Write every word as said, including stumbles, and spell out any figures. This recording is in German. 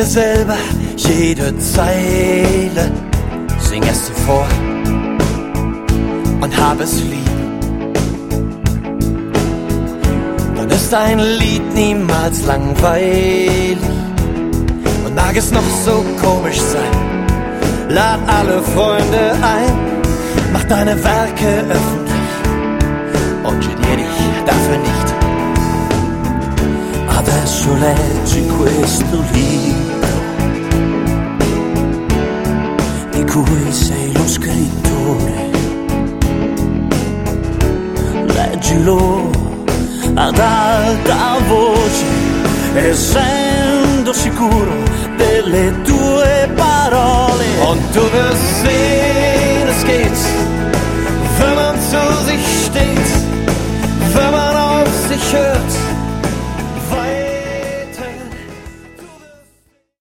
dir selber jede Zeile, sing es dir vor und hab es lieb. Dann ist ein Lied niemals langweilig und mag es noch so komisch sein. Lad alle Freunde ein, mach deine Werke öffentlich und genier dich dafür nicht. Adesso leggi questo libro di cui sei lo scrittore. Leggilo ad alta voce, essendo sicuro delle tue parole. Und du wirst sehen, es geht, wenn man zu sich steht.